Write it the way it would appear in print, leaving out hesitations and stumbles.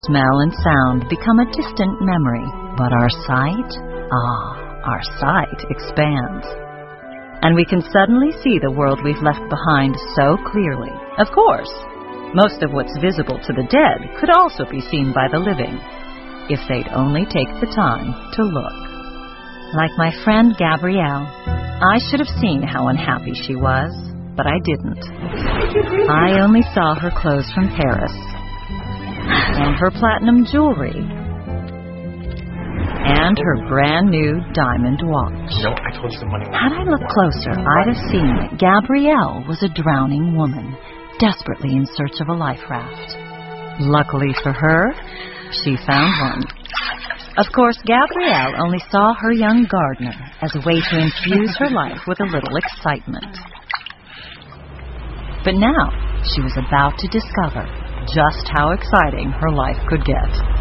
Smell and sound become a distant memory, but our sight, our sight expands. And we can suddenly see the world we've left behind so clearly. Of course, most of what's visible to the dead could also be seen by the living, if they'd only take the time to look. Like my friend Gabrielle, I should have seen how unhappy she was, but I didn't. I only saw her clothes from Paris, and her platinum jewelry, and her brand new diamond watch. No, I told you the money. Had I looked closer, I'd have seen that Gabrielle was a drowning woman, desperately in search of a life raft. Luckily for her, she found one. Of course, Gabrielle only saw her young gardener as a way to infuse her life with a little excitement. But now, she was about to discover just how exciting her life could get.